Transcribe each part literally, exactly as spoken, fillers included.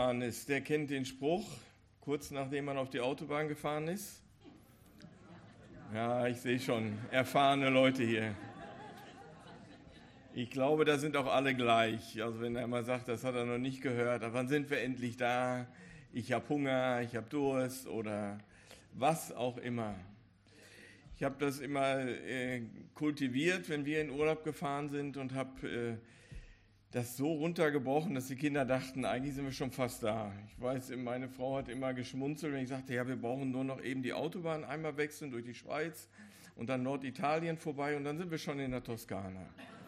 gefahren ist, der kennt den Spruch, kurz nachdem man auf die Autobahn gefahren ist. Ja, ich sehe schon, erfahrene Leute hier. Ich glaube, da sind auch alle gleich. Also wenn er mal sagt, das hat er noch nicht gehört, aber wann sind wir endlich da? Ich habe Hunger, ich habe Durst oder was auch immer. Ich habe das immer äh, kultiviert, wenn wir in Urlaub gefahren sind und habe äh, das so runtergebrochen, dass die Kinder dachten, eigentlich sind wir schon fast da. Ich weiß, meine Frau hat immer geschmunzelt, wenn ich sagte, ja, wir brauchen nur noch eben die Autobahn einmal wechseln durch die Schweiz und dann Norditalien vorbei und dann sind wir schon in der Toskana.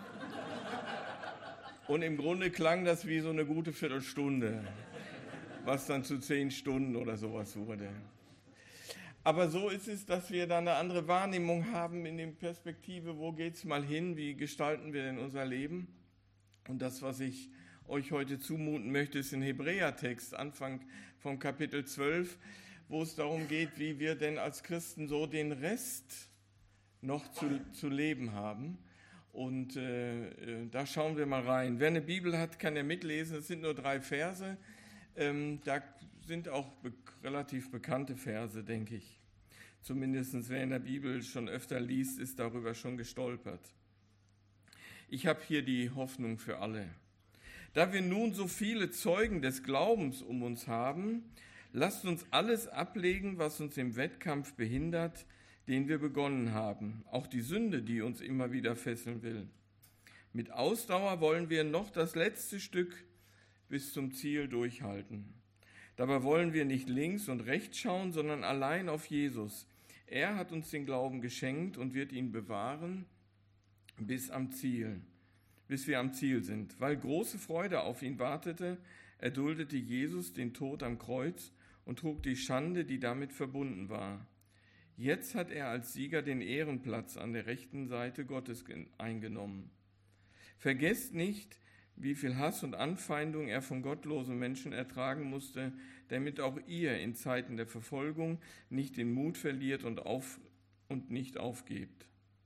Und im Grunde klang das wie so eine gute Viertelstunde, was dann zu zehn Stunden oder sowas wurde. Aber so ist es, dass wir da eine andere Wahrnehmung haben in der Perspektive, wo geht es mal hin, wie gestalten wir denn unser Leben? Und das, was ich euch heute zumuten möchte, ist ein Hebräertext, Anfang vom Kapitel zwölf, wo es darum geht, wie wir denn als Christen so den Rest noch zu, zu leben haben. Und äh, da schauen wir mal rein. Wer eine Bibel hat, kann ja mitlesen. Es sind nur drei Verse. Ähm, da sind auch be- relativ bekannte Verse, denke ich. Zumindest wer in der Bibel schon öfter liest, ist darüber schon gestolpert. Ich habe hier die Hoffnung für alle. Da wir nun so viele Zeugen des Glaubens um uns haben, lasst uns alles ablegen, was uns im Wettkampf behindert, den wir begonnen haben, auch die Sünde, die uns immer wieder fesseln will. Mit Ausdauer wollen wir noch das letzte Stück bis zum Ziel durchhalten. Dabei wollen wir nicht links und rechts schauen, sondern allein auf Jesus. Er hat uns den Glauben geschenkt und wird ihn bewahren bis am Ziel, bis wir am Ziel sind. Weil große Freude auf ihn wartete, erduldete Jesus den Tod am Kreuz und trug die Schande, die damit verbunden war. Jetzt hat er als Sieger den Ehrenplatz an der rechten Seite Gottes eingenommen. Vergesst nicht, wie viel Hass und Anfeindung er von gottlosen Menschen ertragen musste, damit auch ihr in Zeiten der Verfolgung nicht den Mut verliert und, auf, und nicht aufgebt.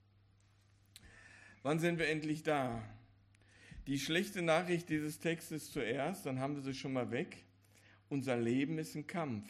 Wann sind wir endlich da? Die schlechte Nachricht dieses Textes zuerst, dann haben wir sie schon mal weg. Unser Leben ist ein Kampf.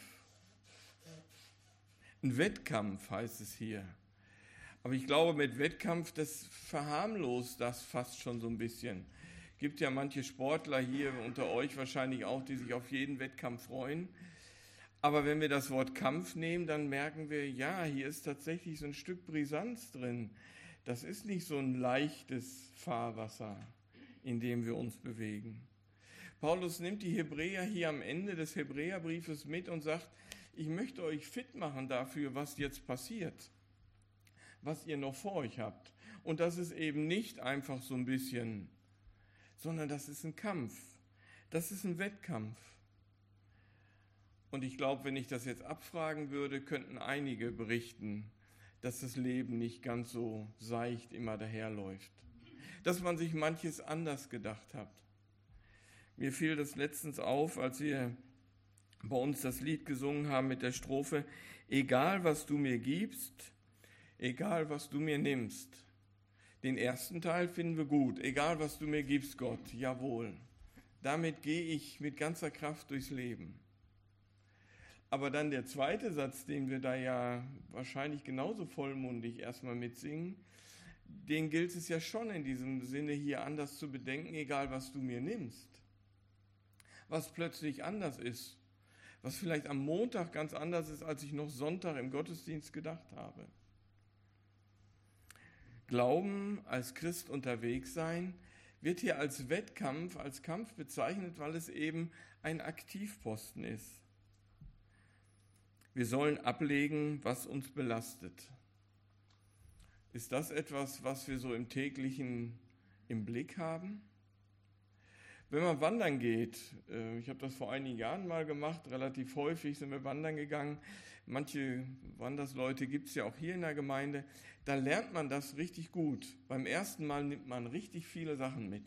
Ein Wettkampf heißt es hier. Aber ich glaube, mit Wettkampf, das verharmlost das fast schon so ein bisschen. Es gibt ja manche Sportler hier unter euch wahrscheinlich auch, die sich auf jeden Wettkampf freuen. Aber wenn wir das Wort Kampf nehmen, dann merken wir, ja, hier ist tatsächlich so ein Stück Brisanz drin. Das ist nicht so ein leichtes Fahrwasser, in dem wir uns bewegen. Paulus nimmt die Hebräer hier am Ende des Hebräerbriefes mit und sagt, ich möchte euch fit machen dafür, was jetzt passiert, was ihr noch vor euch habt. Und das ist eben nicht einfach so ein bisschen, sondern das ist ein Kampf, das ist ein Wettkampf. Und ich glaube, wenn ich das jetzt abfragen würde, könnten einige berichten, dass das Leben nicht ganz so seicht immer daherläuft. Dass man sich manches anders gedacht hat. Mir fiel das letztens auf, als wir bei uns das Lied gesungen haben mit der Strophe, egal was du mir gibst, egal was du mir nimmst. Den ersten Teil finden wir gut, egal was du mir gibst, Gott, jawohl. Damit gehe ich mit ganzer Kraft durchs Leben. Aber dann der zweite Satz, den wir da ja wahrscheinlich genauso vollmundig erstmal mitsingen, den gilt es ja schon in diesem Sinne hier anders zu bedenken, egal was du mir nimmst. Was plötzlich anders ist, was vielleicht am Montag ganz anders ist, als ich noch Sonntag im Gottesdienst gedacht habe. Glauben, als Christ unterwegs sein, wird hier als Wettkampf, als Kampf bezeichnet, weil es eben ein Aktivposten ist. Wir sollen ablegen, was uns belastet. Ist das etwas, was wir so im täglichen im Blick haben? Wenn man wandern geht, ich habe das vor einigen Jahren mal gemacht, relativ häufig sind wir wandern gegangen, manche Wandersleute gibt es ja auch hier in der Gemeinde, da lernt man das richtig gut. Beim ersten Mal nimmt man richtig viele Sachen mit,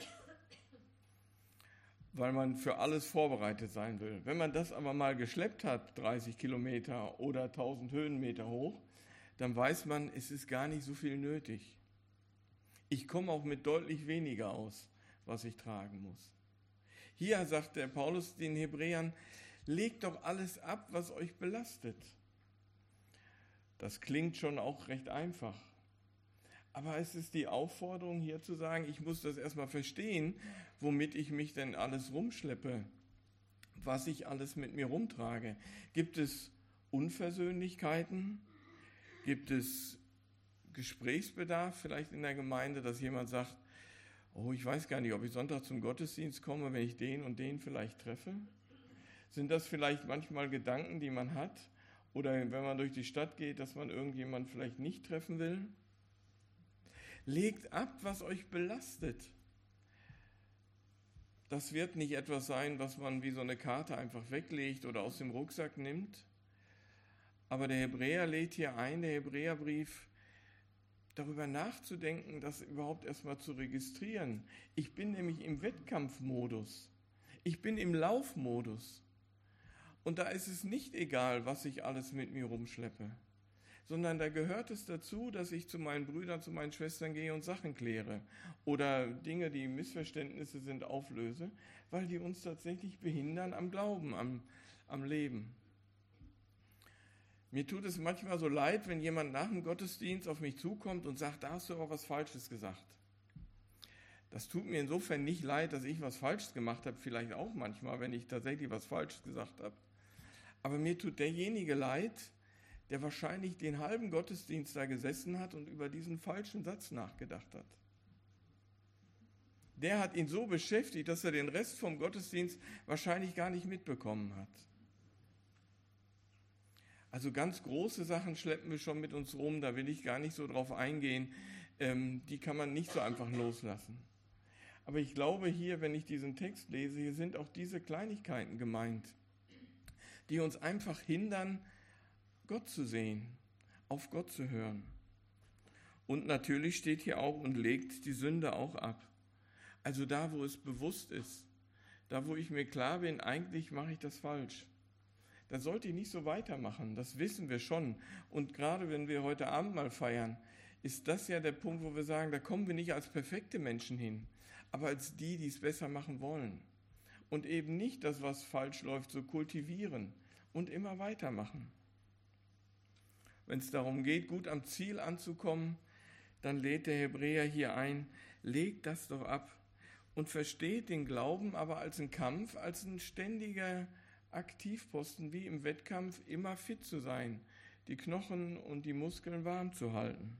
weil man für alles vorbereitet sein will. Wenn man das aber mal geschleppt hat, dreißig Kilometer oder tausend Höhenmeter hoch, dann weiß man, es ist gar nicht so viel nötig. Ich komme auch mit deutlich weniger aus, was ich tragen muss. Hier sagt der Paulus den Hebräern, legt doch alles ab, was euch belastet. Das klingt schon auch recht einfach. Aber es ist die Aufforderung hier zu sagen, ich muss das erstmal verstehen, womit ich mich denn alles rumschleppe, was ich alles mit mir rumtrage. Gibt es Unversöhnlichkeiten? Gibt es Gesprächsbedarf vielleicht in der Gemeinde, dass jemand sagt, oh, ich weiß gar nicht, ob ich Sonntag zum Gottesdienst komme, wenn ich den und den vielleicht treffe? Sind das vielleicht manchmal Gedanken, die man hat? Oder wenn man durch die Stadt geht, dass man irgendjemand vielleicht nicht treffen will? Legt ab, was euch belastet. Das wird nicht etwas sein, was man wie so eine Karte einfach weglegt oder aus dem Rucksack nimmt. Aber der Hebräer lädt hier ein, der Hebräerbrief, darüber nachzudenken, das überhaupt erstmal zu registrieren. Ich bin nämlich im Wettkampfmodus. Ich bin im Laufmodus. Und da ist es nicht egal, was ich alles mit mir rumschleppe, sondern da gehört es dazu, dass ich zu meinen Brüdern, zu meinen Schwestern gehe und Sachen kläre oder Dinge, die Missverständnisse sind, auflöse, weil die uns tatsächlich behindern am Glauben, am, am Leben. Mir tut es manchmal so leid, wenn jemand nach dem Gottesdienst auf mich zukommt und sagt, da hast du aber was Falsches gesagt. Das tut mir insofern nicht leid, dass ich was Falsches gemacht habe, vielleicht auch manchmal, wenn ich tatsächlich was Falsches gesagt habe. Aber mir tut derjenige leid, der wahrscheinlich den halben Gottesdienst da gesessen hat und über diesen falschen Satz nachgedacht hat. Der hat ihn so beschäftigt, dass er den Rest vom Gottesdienst wahrscheinlich gar nicht mitbekommen hat. Also ganz große Sachen schleppen wir schon mit uns rum, da will ich gar nicht so drauf eingehen. Ähm, die kann man nicht so einfach loslassen. Aber ich glaube hier, wenn ich diesen Text lese, hier sind auch diese Kleinigkeiten gemeint, die uns einfach hindern, Gott zu sehen, auf Gott zu hören. Und natürlich steht hier auch, und legt die Sünde auch ab. Also da, wo es bewusst ist, da, wo ich mir klar bin, eigentlich mache ich das falsch. Da sollte ich nicht so weitermachen, das wissen wir schon. Und gerade wenn wir heute Abend mal feiern, ist das ja der Punkt, wo wir sagen, da kommen wir nicht als perfekte Menschen hin, aber als die, die es besser machen wollen. Und eben nicht das, was falsch läuft, so kultivieren und immer weitermachen. Wenn es darum geht, gut am Ziel anzukommen, dann lädt der Hebräer hier ein, legt das doch ab und versteht den Glauben aber als einen Kampf, als ein ständiger Aktivposten, wie im Wettkampf, immer fit zu sein, die Knochen und die Muskeln warm zu halten.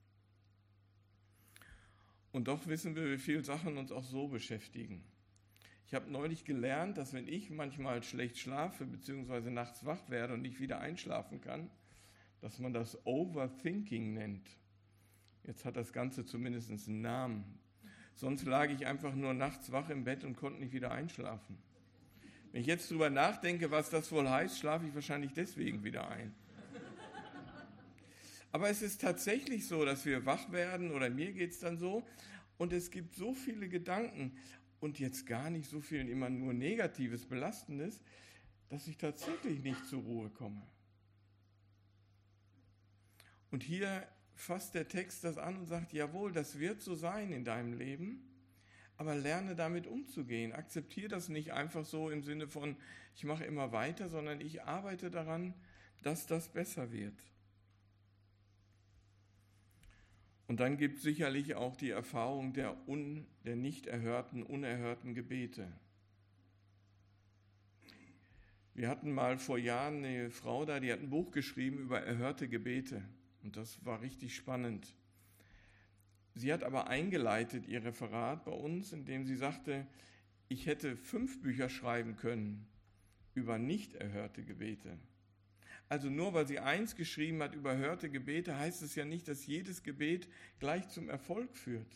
Und doch wissen wir, wie viele Sachen uns auch so beschäftigen. Ich habe neulich gelernt, dass wenn ich manchmal schlecht schlafe, beziehungsweise nachts wach werde und nicht wieder einschlafen kann, dass man das Overthinking nennt. Jetzt hat das Ganze zumindest einen Namen. Sonst lag ich einfach nur nachts wach im Bett und konnte nicht wieder einschlafen. Wenn ich jetzt drüber nachdenke, was das wohl heißt, schlafe ich wahrscheinlich deswegen wieder ein. Aber es ist tatsächlich so, dass wir wach werden, oder mir geht es dann so, und es gibt so viele Gedanken und jetzt gar nicht so viel immer nur Negatives, Belastendes, dass ich tatsächlich nicht zur Ruhe komme. Und hier fasst der Text das an und sagt, jawohl, das wird so sein in deinem Leben, aber lerne damit umzugehen. Akzeptiere das nicht einfach so im Sinne von, ich mache immer weiter, sondern ich arbeite daran, dass das besser wird. Und dann gibt es sicherlich auch die Erfahrung der, un, der nicht erhörten, unerhörten Gebete. Wir hatten mal vor Jahren eine Frau da, die hat ein Buch geschrieben über erhörte Gebete. Und das war richtig spannend. Sie hat aber eingeleitet ihr Referat bei uns, indem sie sagte, ich hätte fünf Bücher schreiben können über nicht erhörte Gebete. Also nur weil sie eins geschrieben hat über erhörte Gebete, heißt es ja nicht, dass jedes Gebet gleich zum Erfolg führt.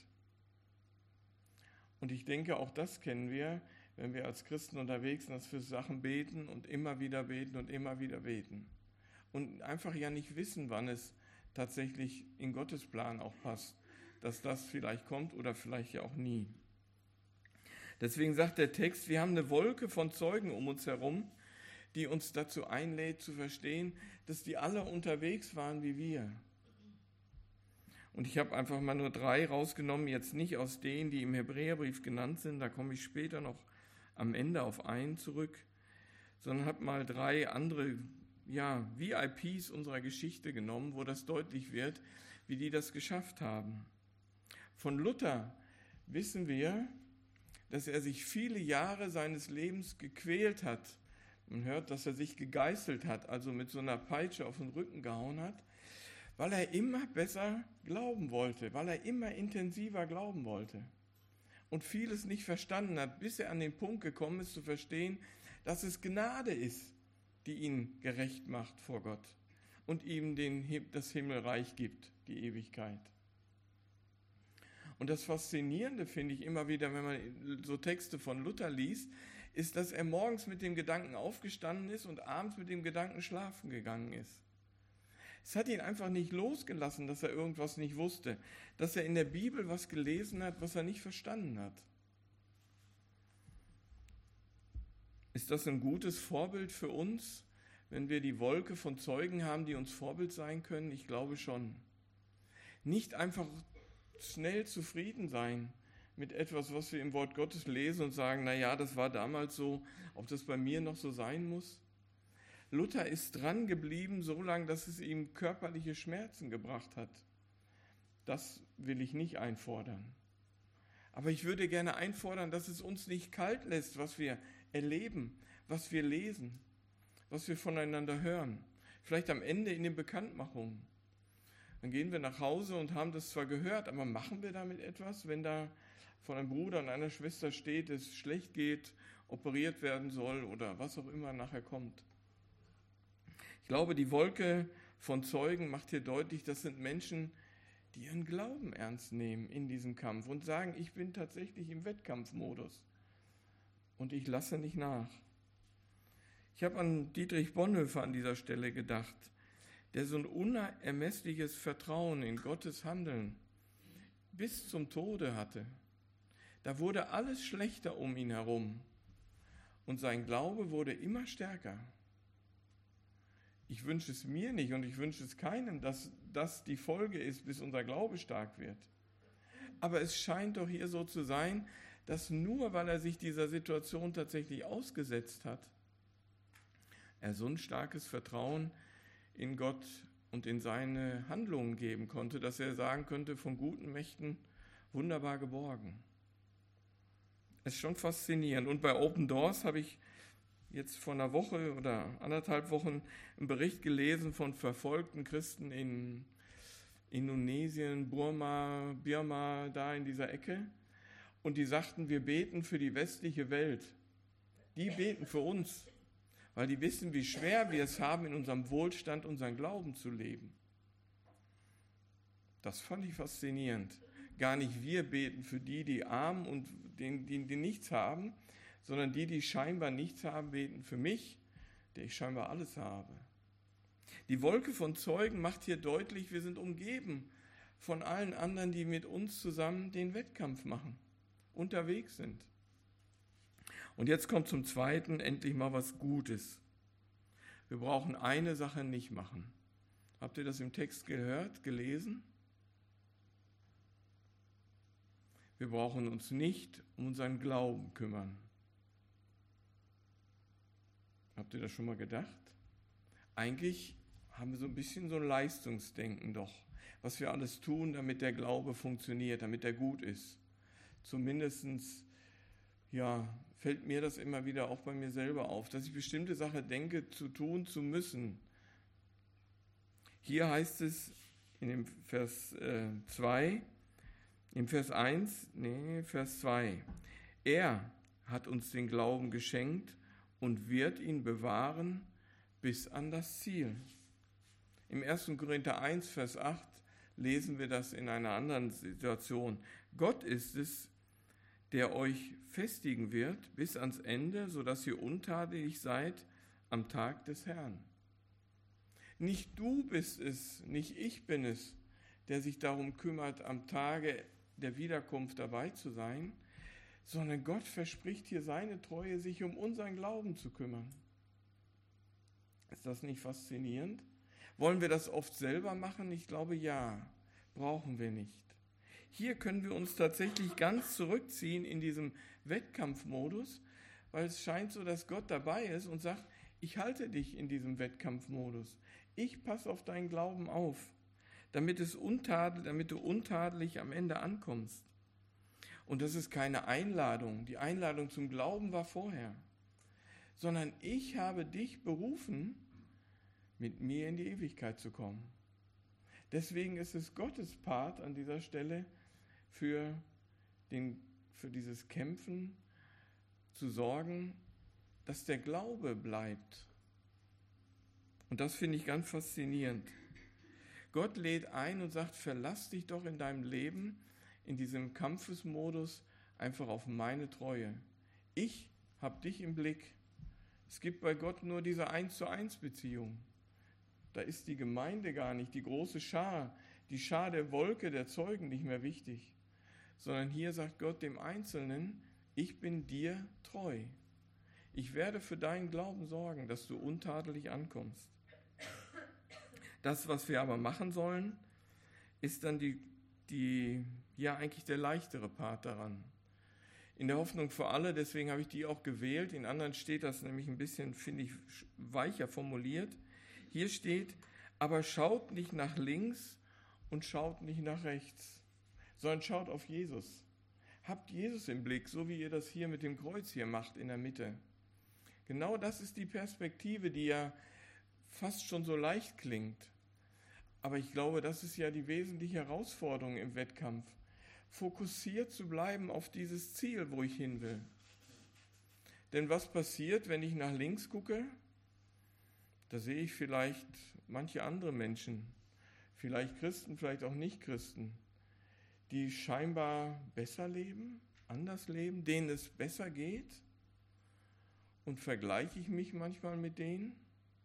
Und ich denke, auch das kennen wir, wenn wir als Christen unterwegs sind, dass wir Sachen beten und immer wieder beten und immer wieder beten. Und einfach ja nicht wissen, wann es tatsächlich in Gottes Plan auch passt, dass das vielleicht kommt oder vielleicht ja auch nie. Deswegen sagt der Text, wir haben eine Wolke von Zeugen um uns herum, die uns dazu einlädt zu verstehen, dass die alle unterwegs waren wie wir. Und ich habe einfach mal nur drei rausgenommen, jetzt nicht aus denen, die im Hebräerbrief genannt sind, da komme ich später noch am Ende auf einen zurück, sondern habe mal drei andere ja, V I Ps unserer Geschichte genommen, wo das deutlich wird, wie die das geschafft haben. Von Luther wissen wir, dass er sich viele Jahre seines Lebens gequält hat. Man hört, dass er sich gegeißelt hat, also mit so einer Peitsche auf den Rücken gehauen hat, weil er immer besser glauben wollte, weil er immer intensiver glauben wollte und vieles nicht verstanden hat, bis er an den Punkt gekommen ist zu verstehen, dass es Gnade ist, die ihn gerecht macht vor Gott und ihm den, das Himmelreich gibt, die Ewigkeit. Und das Faszinierende finde ich immer wieder, wenn man so Texte von Luther liest, ist, dass er morgens mit dem Gedanken aufgestanden ist und abends mit dem Gedanken schlafen gegangen ist. Es hat ihn einfach nicht losgelassen, dass er irgendwas nicht wusste, dass er in der Bibel was gelesen hat, was er nicht verstanden hat. Ist das ein gutes Vorbild für uns, wenn wir die Wolke von Zeugen haben, die uns Vorbild sein können? Ich glaube schon. Nicht einfach schnell zufrieden sein mit etwas, was wir im Wort Gottes lesen und sagen, na ja, das war damals so, ob das bei mir noch so sein muss. Luther ist dran geblieben, so lange, dass es ihm körperliche Schmerzen gebracht hat. Das will ich nicht einfordern. Aber ich würde gerne einfordern, dass es uns nicht kalt lässt, was wir erleben, was wir lesen, was wir voneinander hören. Vielleicht am Ende in den Bekanntmachungen. Dann gehen wir nach Hause und haben das zwar gehört, aber machen wir damit etwas, wenn da von einem Bruder und einer Schwester steht, es schlecht geht, operiert werden soll oder was auch immer nachher kommt. Ich glaube, die Wolke von Zeugen macht hier deutlich, das sind Menschen, die ihren Glauben ernst nehmen in diesem Kampf und sagen, ich bin tatsächlich im Wettkampfmodus und ich lasse nicht nach. Ich habe an Dietrich Bonhoeffer an dieser Stelle gedacht, der so ein unermessliches Vertrauen in Gottes Handeln bis zum Tode hatte. Da wurde alles schlechter um ihn herum und sein Glaube wurde immer stärker. Ich wünsche es mir nicht und ich wünsche es keinem, dass das die Folge ist, bis unser Glaube stark wird. Aber es scheint doch hier so zu sein, dass nur weil er sich dieser Situation tatsächlich ausgesetzt hat, er so ein starkes Vertrauen in Gott und in seine Handlungen geben konnte, dass er sagen könnte, von guten Mächten wunderbar geborgen. Es ist schon faszinierend. Und bei Open Doors habe ich jetzt vor einer Woche oder anderthalb Wochen einen Bericht gelesen von verfolgten Christen in Indonesien, Burma, Birma, da in dieser Ecke. Und die sagten, wir beten für die westliche Welt. Die beten für uns, weil die wissen, wie schwer wir es haben, in unserem Wohlstand unseren Glauben zu leben. Das fand ich faszinierend. Gar nicht wir beten für die, die arm und die, die, die nichts haben, sondern die, die scheinbar nichts haben, beten für mich, der ich scheinbar alles habe. Die Wolke von Zeugen macht hier deutlich, wir sind umgeben von allen anderen, die mit uns zusammen den Wettkampf machen, unterwegs sind. Und jetzt kommt zum Zweiten endlich mal was Gutes. Wir brauchen eine Sache nicht machen. Habt ihr das im Text gehört, gelesen? Wir brauchen uns nicht um unseren Glauben kümmern. Habt ihr das schon mal gedacht? Eigentlich haben wir so ein bisschen so ein Leistungsdenken doch, was wir alles tun, damit der Glaube funktioniert, damit er gut ist. Zumindestens, ja, fällt mir das immer wieder auch bei mir selber auf, dass ich bestimmte Sachen denke, zu tun zu müssen. Hier heißt es in dem Vers zwei, im Vers eins, nee, Vers zwei, er hat uns den Glauben geschenkt und wird ihn bewahren bis an das Ziel. Im ersten Korinther eins, Vers acht lesen wir das in einer anderen Situation. Gott ist es, der euch festigen wird bis ans Ende, sodass ihr untadelig seid am Tag des Herrn. Nicht du bist es, nicht ich bin es, der sich darum kümmert, am Tage der Wiederkunft dabei zu sein, sondern Gott verspricht hier seine Treue, sich um unseren Glauben zu kümmern. Ist das nicht faszinierend? Wollen wir das oft selber machen? Ich glaube, ja, brauchen wir nicht. Hier können wir uns tatsächlich ganz zurückziehen in diesem Wettkampfmodus, weil es scheint so, dass Gott dabei ist und sagt, ich halte dich in diesem Wettkampfmodus. Ich passe auf deinen Glauben auf, damit, es untadel, damit du untadelig am Ende ankommst. Und das ist keine Einladung. Die Einladung zum Glauben war vorher. Sondern ich habe dich berufen, mit mir in die Ewigkeit zu kommen. Deswegen ist es Gottes Part an dieser Stelle, für, den, für dieses Kämpfen zu sorgen, dass der Glaube bleibt. Und das finde ich ganz faszinierend. Gott lädt ein und sagt, verlass dich doch in deinem Leben, in diesem Kampfesmodus, einfach auf meine Treue. Ich habe dich im Blick. Es gibt bei Gott nur diese eins zu eins Beziehung. Da ist die Gemeinde gar nicht, die große Schar, die Schar der Wolke der Zeugen nicht mehr wichtig. Sondern hier sagt Gott dem Einzelnen, ich bin dir treu. Ich werde für deinen Glauben sorgen, dass du untadelig ankommst. Das, was wir aber machen sollen, ist dann die, die, ja eigentlich der leichtere Part daran. In der Hoffnung für alle, deswegen habe ich die auch gewählt. In anderen steht das nämlich ein bisschen, finde ich, weicher formuliert. Hier steht, aber schaut nicht nach links und schaut nicht nach rechts, sondern schaut auf Jesus. Habt Jesus im Blick, so wie ihr das hier mit dem Kreuz hier macht in der Mitte. Genau das ist die Perspektive, die ja fast schon so leicht klingt. Aber ich glaube, das ist ja die wesentliche Herausforderung im Wettkampf. Fokussiert zu bleiben auf dieses Ziel, wo ich hin will. Denn was passiert, wenn ich nach links gucke? Da sehe ich vielleicht manche andere Menschen, vielleicht Christen, vielleicht auch Nicht-Christen, die scheinbar besser leben, anders leben, denen es besser geht. Und vergleiche ich mich manchmal mit denen?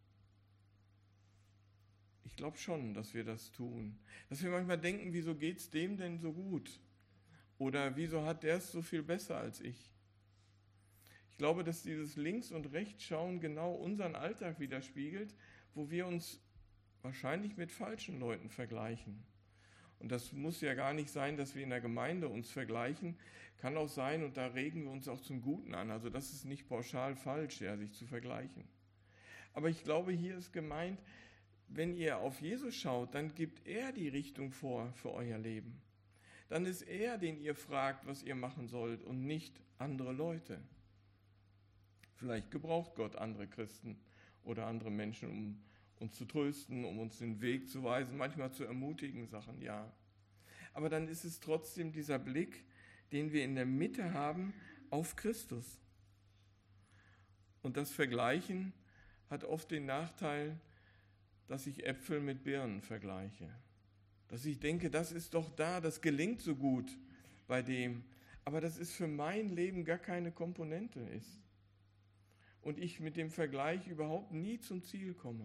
Ich glaube schon, dass wir das tun. Dass wir manchmal denken, wieso geht es dem denn so gut? Oder wieso hat der es so viel besser als ich? Ich glaube, dass dieses Links- und Rechtsschauen genau unseren Alltag widerspiegelt, wo wir uns wahrscheinlich mit falschen Leuten vergleichen. Und das muss ja gar nicht sein, dass wir in der Gemeinde uns vergleichen. Kann auch sein, und da regen wir uns auch zum Guten an. Also das ist nicht pauschal falsch, ja, sich zu vergleichen. Aber ich glaube, hier ist gemeint, wenn ihr auf Jesus schaut, dann gibt er die Richtung vor für euer Leben. Dann ist er, den ihr fragt, was ihr machen sollt und nicht andere Leute. Vielleicht gebraucht Gott andere Christen oder andere Menschen, um uns zu trösten, um uns den Weg zu weisen, manchmal zu ermutigen, Sachen, ja. Aber dann ist es trotzdem dieser Blick, den wir in der Mitte haben, auf Christus. Und das Vergleichen hat oft den Nachteil, dass ich Äpfel mit Birnen vergleiche. Dass ich denke, das ist doch da, das gelingt so gut bei dem. Aber das ist für mein Leben gar keine Komponente ist. Und ich mit dem Vergleich überhaupt nie zum Ziel komme.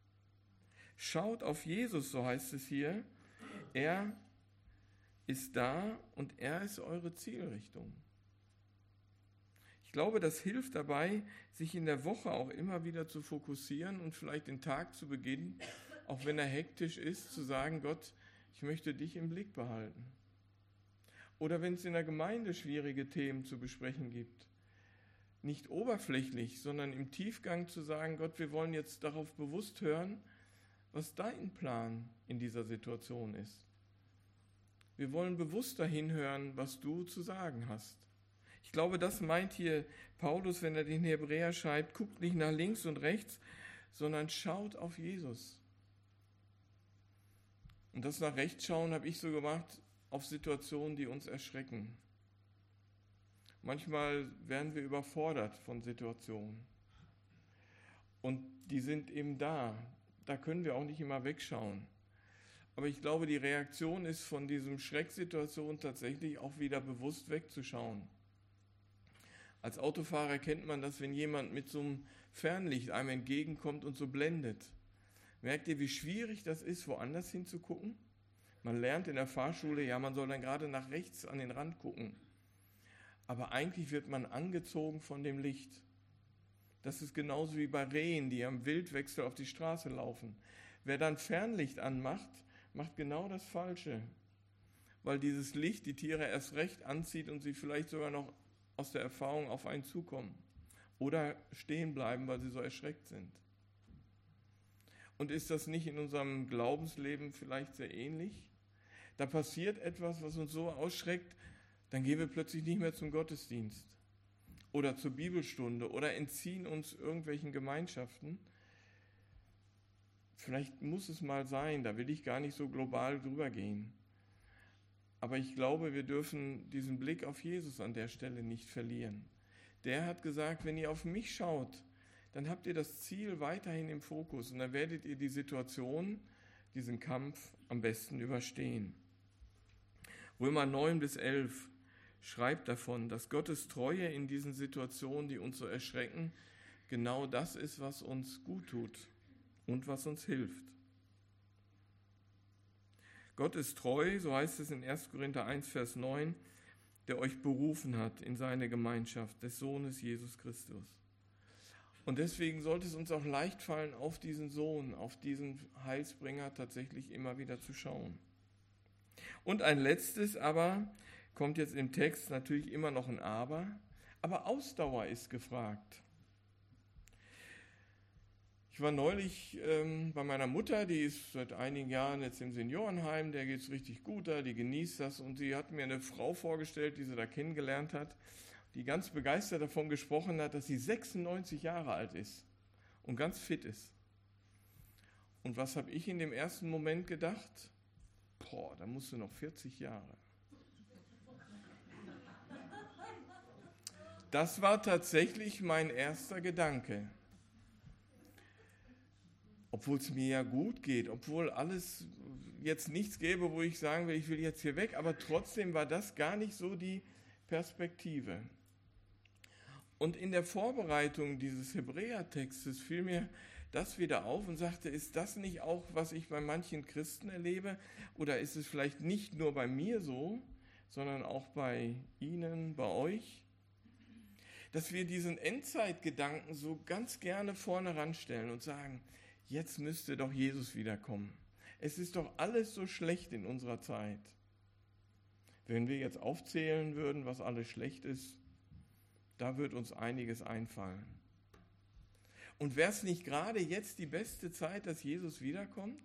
Schaut auf Jesus, so heißt es hier. Er ist da und er ist eure Zielrichtung. Ich glaube, das hilft dabei, sich in der Woche auch immer wieder zu fokussieren und vielleicht den Tag zu beginnen, auch wenn er hektisch ist, zu sagen, Gott, ich möchte dich im Blick behalten. Oder wenn es in der Gemeinde schwierige Themen zu besprechen gibt, nicht oberflächlich, sondern im Tiefgang zu sagen, Gott, wir wollen jetzt darauf bewusst hören, was dein Plan in dieser Situation ist. Wir wollen bewusst dahin hören, was du zu sagen hast. Ich glaube, das meint hier Paulus, wenn er den Hebräer schreibt, guckt nicht nach links und rechts, sondern schaut auf Jesus. Und das nach rechts schauen habe ich so gemacht auf Situationen, die uns erschrecken. Manchmal werden wir überfordert von Situationen. Und die sind eben da. Da können wir auch nicht immer wegschauen. Aber ich glaube, die Reaktion ist von diesem Schrecksituation tatsächlich auch wieder bewusst wegzuschauen. Als Autofahrer kennt man das, wenn jemand mit so einem Fernlicht einem entgegenkommt und so blendet. Merkt ihr, wie schwierig das ist, woanders hinzugucken? Man lernt in der Fahrschule, ja, man soll dann gerade nach rechts an den Rand gucken. Aber eigentlich wird man angezogen von dem Licht. Das ist genauso wie bei Rehen, die am Wildwechsel auf die Straße laufen. Wer dann Fernlicht anmacht, macht genau das Falsche, weil dieses Licht die Tiere erst recht anzieht und sie vielleicht sogar noch aus der Erfahrung auf einen zukommen. oder stehen bleiben, weil sie so erschreckt sind. Und ist das nicht in unserem Glaubensleben vielleicht sehr ähnlich? Da passiert etwas, was uns so ausschreckt, dann gehen wir plötzlich nicht mehr zum Gottesdienst oder zur Bibelstunde oder entziehen uns irgendwelchen Gemeinschaften. Vielleicht muss es mal sein, da will ich gar nicht so global drüber gehen. Aber ich glaube, wir dürfen diesen Blick auf Jesus an der Stelle nicht verlieren. Der hat gesagt, wenn ihr auf mich schaut, dann habt ihr das Ziel weiterhin im Fokus und dann werdet ihr die Situation, diesen Kampf am besten überstehen. Römer neun bis elf schreibt davon, dass Gottes Treue in diesen Situationen, die uns so erschrecken, genau das ist, was uns gut tut und was uns hilft. Gott ist treu, so heißt es in erster Korinther eins, Vers neun, der euch berufen hat in seine Gemeinschaft des Sohnes Jesus Christus. Und deswegen sollte es uns auch leicht fallen, auf diesen Sohn, auf diesen Heilsbringer tatsächlich immer wieder zu schauen. Und ein letztes aber, kommt jetzt im Text natürlich immer noch ein Aber, aber Ausdauer ist gefragt. Ich war neulich ähm, bei meiner Mutter, die ist seit einigen Jahren jetzt im Seniorenheim, der geht es richtig gut da, die genießt das und sie hat mir eine Frau vorgestellt, die sie da kennengelernt hat, die ganz begeistert davon gesprochen hat, dass sie sechsundneunzig Jahre alt ist und ganz fit ist. Und was habe ich in dem ersten Moment gedacht? Boah, da musst du noch vierzig Jahre. Das war tatsächlich mein erster Gedanke. Obwohl es mir ja gut geht, obwohl alles jetzt nichts gäbe, wo ich sagen will, ich will jetzt hier weg, aber trotzdem war das gar nicht so die Perspektive. Und in der Vorbereitung dieses Hebräertextes fiel mir das wieder auf und sagte, ist das nicht auch, was ich bei manchen Christen erlebe? Oder ist es vielleicht nicht nur bei mir so, sondern auch bei Ihnen, bei euch? Dass wir diesen Endzeitgedanken so ganz gerne vorne ranstellen und sagen, jetzt müsste doch Jesus wiederkommen. Es ist doch alles so schlecht in unserer Zeit. Wenn wir jetzt aufzählen würden, was alles schlecht ist, da wird uns einiges einfallen. Und wäre es nicht gerade jetzt die beste Zeit, dass Jesus wiederkommt?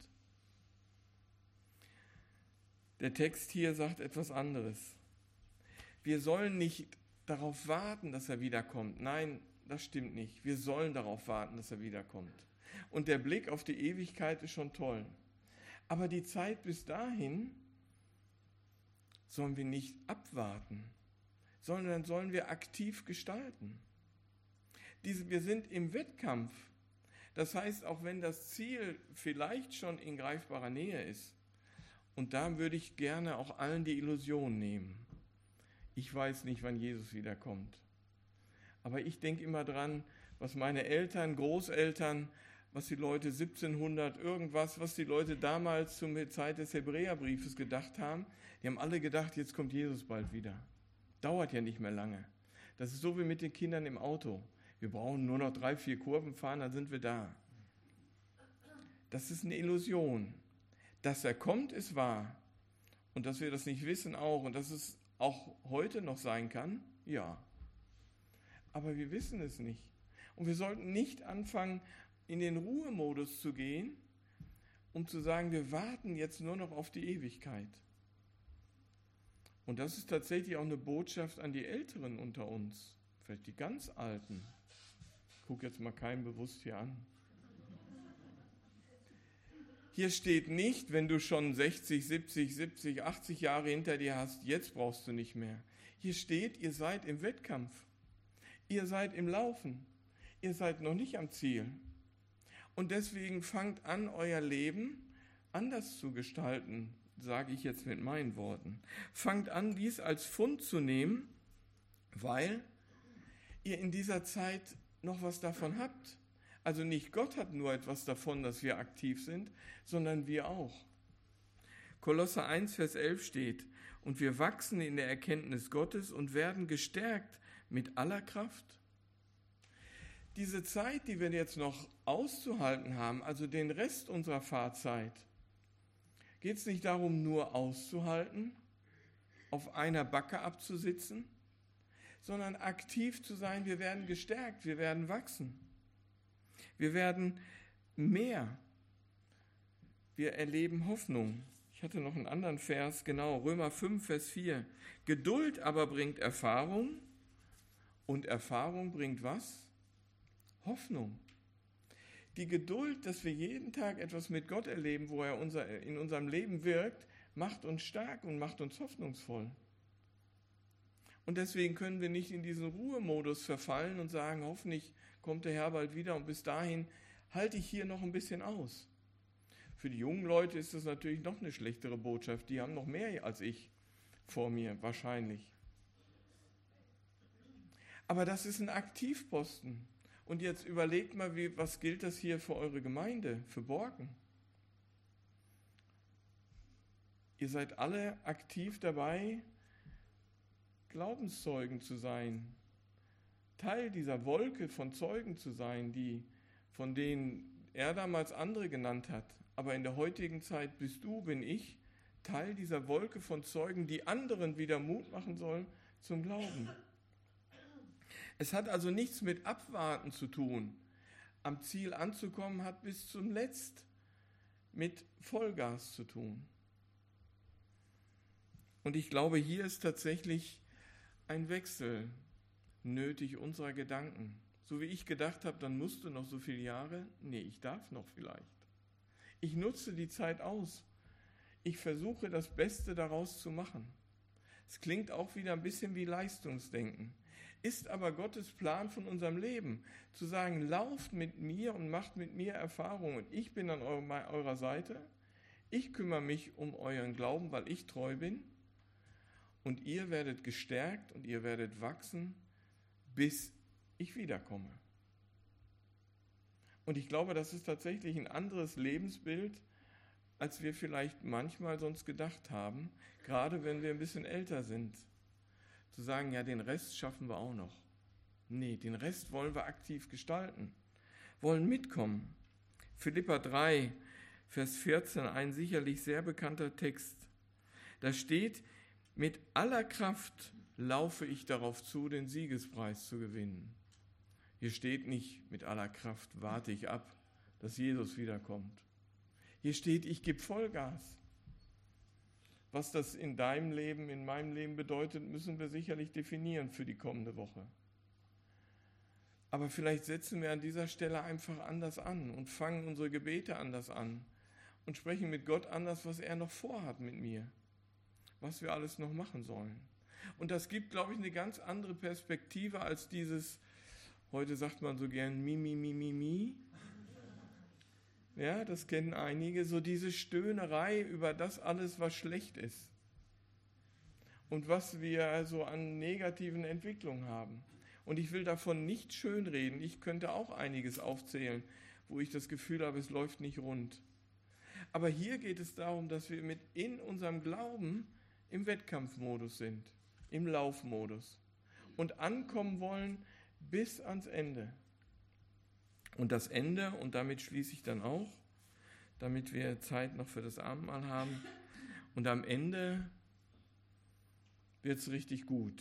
Der Text hier sagt etwas anderes. Wir sollen nicht darauf warten, dass er wiederkommt. Nein, das stimmt nicht. Wir sollen darauf warten, dass er wiederkommt. Und der Blick auf die Ewigkeit ist schon toll. Aber die Zeit bis dahin sollen wir nicht abwarten, sondern sollen wir aktiv gestalten. Diese, wir sind im Wettkampf. Das heißt, auch wenn das Ziel vielleicht schon in greifbarer Nähe ist, und da würde ich gerne auch allen die Illusion nehmen. Ich weiß nicht, wann Jesus wiederkommt. Aber ich denke immer dran, was meine Eltern, Großeltern, was die Leute siebzehnhundert irgendwas, was die Leute damals zur Zeit des Hebräerbriefes gedacht haben. Die haben alle gedacht, jetzt kommt Jesus bald wieder. Dauert ja nicht mehr lange. Das ist so wie mit den Kindern im Auto. Wir brauchen nur noch drei, vier Kurven fahren, dann sind wir da. Das ist eine Illusion. Dass er kommt, ist wahr. Und dass wir das nicht wissen auch. Und dass es auch heute noch sein kann, ja. Aber wir wissen es nicht. Und wir sollten nicht anfangen, in den Ruhemodus zu gehen, um zu sagen, wir warten jetzt nur noch auf die Ewigkeit. Und das ist tatsächlich auch eine Botschaft an die Älteren unter uns, vielleicht die ganz Alten. Ich gucke jetzt mal keinen bewusst hier an. Hier steht nicht, wenn du schon sechzig, siebzig, siebzig, achtzig Jahre hinter dir hast, jetzt brauchst du nicht mehr. Hier steht, ihr seid im Wettkampf. Ihr seid im Laufen. Ihr seid noch nicht am Ziel. Und deswegen fangt an, euer Leben anders zu gestalten, sage ich jetzt mit meinen Worten. Fangt an, dies als Pfund zu nehmen, weil ihr in dieser Zeit noch was davon habt. Also nicht Gott hat nur etwas davon, dass wir aktiv sind, sondern wir auch. Kolosser eins, Vers elf steht, und wir wachsen in der Erkenntnis Gottes und werden gestärkt mit aller Kraft. Diese Zeit, die wir jetzt noch auszuhalten haben, also den Rest unserer Fahrzeit, geht es nicht darum, nur auszuhalten, auf einer Backe abzusitzen, sondern aktiv zu sein. Wir werden gestärkt, wir werden wachsen. Wir werden mehr. Wir erleben Hoffnung. Ich hatte noch einen anderen Vers, genau, Römer fünf, Vers vier. Geduld aber bringt Erfahrung und Erfahrung bringt was? Hoffnung. Die Geduld, dass wir jeden Tag etwas mit Gott erleben, wo er unser, in unserem Leben wirkt, macht uns stark und macht uns hoffnungsvoll. Und deswegen können wir nicht in diesen Ruhemodus verfallen und sagen, hoffentlich kommt der Herr bald wieder und bis dahin halte ich hier noch ein bisschen aus. Für die jungen Leute ist das natürlich noch eine schlechtere Botschaft. Die haben noch mehr als ich vor mir, wahrscheinlich. Aber das ist ein Aktivposten. Und jetzt überlegt mal, wie, was gilt das hier für eure Gemeinde, für Borken? Ihr seid alle aktiv dabei, Glaubenszeugen zu sein, Teil dieser Wolke von Zeugen zu sein, die, von denen er damals andere genannt hat. Aber in der heutigen Zeit bist du, bin ich, Teil dieser Wolke von Zeugen, die anderen wieder Mut machen sollen zum Glauben. Es hat also nichts mit Abwarten zu tun. Am Ziel anzukommen hat bis zum Letzt mit Vollgas zu tun. Und ich glaube, hier ist tatsächlich ein Wechsel nötig unserer Gedanken. So wie ich gedacht habe, dann musst du noch so viele Jahre. Nee, ich darf noch vielleicht. Ich nutze die Zeit aus. Ich versuche, das Beste daraus zu machen. Es klingt auch wieder ein bisschen wie Leistungsdenken. Ist aber Gottes Plan von unserem Leben, zu sagen, lauft mit mir und macht mit mir Erfahrungen. Ich bin an eurer Seite. Ich kümmere mich um euren Glauben, weil ich treu bin. Und ihr werdet gestärkt und ihr werdet wachsen, bis ich wiederkomme. Und ich glaube, das ist tatsächlich ein anderes Lebensbild, als wir vielleicht manchmal sonst gedacht haben, gerade wenn wir ein bisschen älter sind. Zu sagen, ja, den Rest schaffen wir auch noch. Nee, den Rest wollen wir aktiv gestalten, wollen mitkommen. Philipper drei, Vers vierzehn, ein sicherlich sehr bekannter Text. Da steht, mit aller Kraft laufe ich darauf zu, den Siegespreis zu gewinnen. Hier steht nicht, mit aller Kraft warte ich ab, dass Jesus wiederkommt. Hier steht, ich gebe Vollgas. Was das in deinem Leben, in meinem Leben bedeutet, müssen wir sicherlich definieren für die kommende Woche. Aber vielleicht setzen wir an dieser Stelle einfach anders an und fangen unsere Gebete anders an und sprechen mit Gott anders, was er noch vorhat mit mir, was wir alles noch machen sollen. Und das gibt, glaube ich, eine ganz andere Perspektive als dieses, heute sagt man so gern, mi, mi, mi, mi, mi. Ja, das kennen einige, so diese Stöhnerei über das alles, was schlecht ist. Und was wir also an negativen Entwicklungen haben. Und ich will davon nicht schönreden. Ich könnte auch einiges aufzählen, wo ich das Gefühl habe, es läuft nicht rund. Aber hier geht es darum, dass wir mit in unserem Glauben im Wettkampfmodus sind, im Laufmodus und ankommen wollen bis ans Ende. Und das Ende, und damit schließe ich dann auch, damit wir Zeit noch für das Abendmahl haben, und am Ende wird es richtig gut.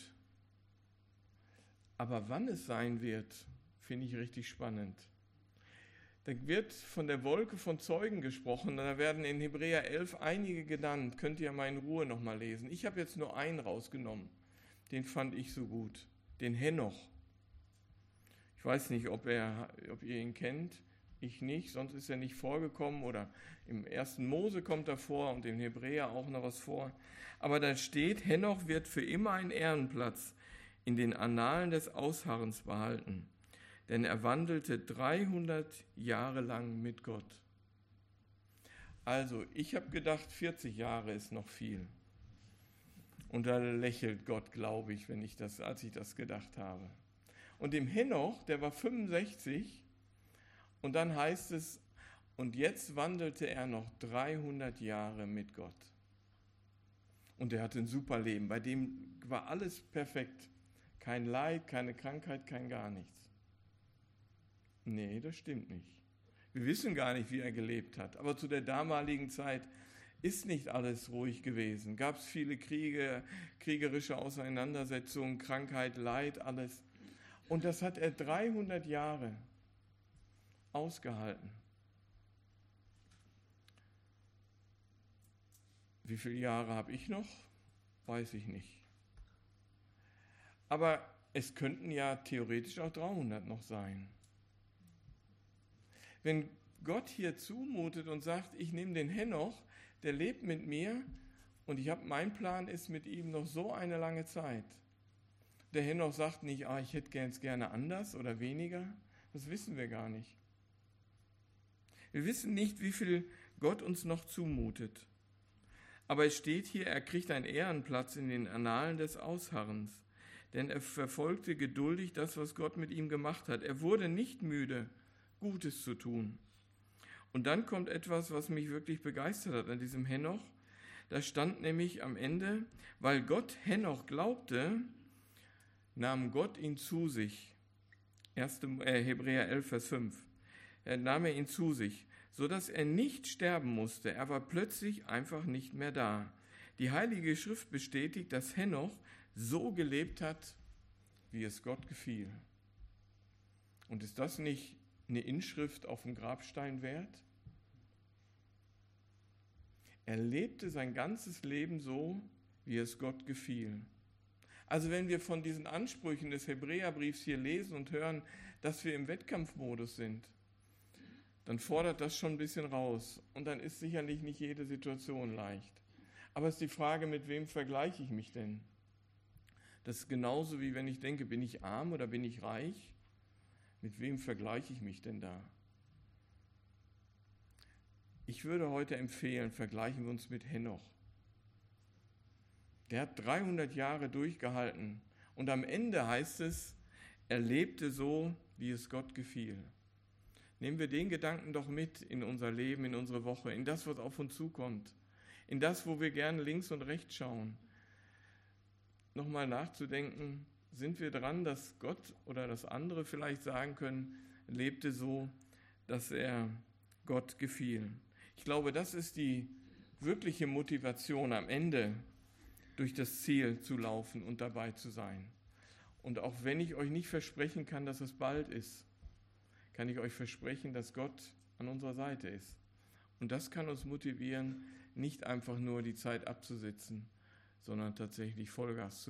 Aber wann es sein wird, finde ich richtig spannend. Da wird von der Wolke von Zeugen gesprochen, da werden in Hebräer elf einige genannt, könnt ihr mal in Ruhe nochmal lesen. Ich habe jetzt nur einen rausgenommen, den fand ich so gut, den Henoch. Ich weiß nicht, ob, er, ob ihr ihn kennt, ich nicht, sonst ist er nicht vorgekommen oder im ersten Mose kommt er vor und im Hebräer auch noch was vor. Aber da steht, Henoch wird für immer einen Ehrenplatz in den Annalen des Ausharrens behalten, denn er wandelte dreihundert Jahre lang mit Gott. Also, ich habe gedacht, vierzig Jahre ist noch viel. Und da lächelt Gott, glaube ich, wenn ich das, als ich das gedacht habe. Und dem Henoch, der war fünfundsechzig, und dann heißt es, und jetzt wandelte er noch dreihundert Jahre mit Gott. Und er hatte ein super Leben, bei dem war alles perfekt. Kein Leid, keine Krankheit, kein gar nichts. Nee, das stimmt nicht. Wir wissen gar nicht, wie er gelebt hat, aber zu der damaligen Zeit ist nicht alles ruhig gewesen. Gab es viele Kriege, kriegerische Auseinandersetzungen, Krankheit, Leid, alles. Und das hat er dreihundert Jahre ausgehalten. Wie viele Jahre habe ich noch? Weiß ich nicht. Aber es könnten ja theoretisch auch dreihundert noch sein. Wenn Gott hier zumutet und sagt, ich nehme den Henoch, der lebt mit mir und ich habe, mein Plan ist mit ihm noch so eine lange Zeit. Der Henoch sagt nicht, ah, ich hätte es gerne anders oder weniger. Das wissen wir gar nicht. Wir wissen nicht, wie viel Gott uns noch zumutet. Aber es steht hier, er kriegt einen Ehrenplatz in den Annalen des Ausharrens. Denn er verfolgte geduldig das, was Gott mit ihm gemacht hat. Er wurde nicht müde, Gutes zu tun. Und dann kommt etwas, was mich wirklich begeistert hat an diesem Henoch. Da stand nämlich am Ende, weil Gott Henoch glaubte, nahm Gott ihn zu sich. erster Hebräer elf, Vers fünf. Er nahm er ihn zu sich, sodass er nicht sterben musste. Er war plötzlich einfach nicht mehr da. Die Heilige Schrift bestätigt, dass Henoch so gelebt hat, wie es Gott gefiel. Und ist das nicht eine Inschrift auf dem Grabstein wert? Er lebte sein ganzes Leben so, wie es Gott gefiel. Also wenn wir von diesen Ansprüchen des Hebräerbriefs hier lesen und hören, dass wir im Wettkampfmodus sind, dann fordert das schon ein bisschen raus. Und dann ist sicherlich nicht jede Situation leicht. Aber es ist die Frage, mit wem vergleiche ich mich denn? Das ist genauso wie wenn ich denke, bin ich arm oder bin ich reich? Mit wem vergleiche ich mich denn da? Ich würde heute empfehlen, vergleichen wir uns mit Henoch. Der hat dreihundert Jahre durchgehalten und am Ende heißt es, er lebte so, wie es Gott gefiel. Nehmen wir den Gedanken doch mit in unser Leben, in unsere Woche, in das, was auf uns zukommt, in das, wo wir gerne links und rechts schauen. Nochmal nachzudenken, sind wir dran, dass Gott oder das andere vielleicht sagen können, lebte so, dass er Gott gefiel. Ich glaube, das ist die wirkliche Motivation am Ende, durch das Ziel zu laufen und dabei zu sein. Und auch wenn ich euch nicht versprechen kann, dass es bald ist, kann ich euch versprechen, dass Gott an unserer Seite ist. Und das kann uns motivieren, nicht einfach nur die Zeit abzusitzen, sondern tatsächlich Vollgas zu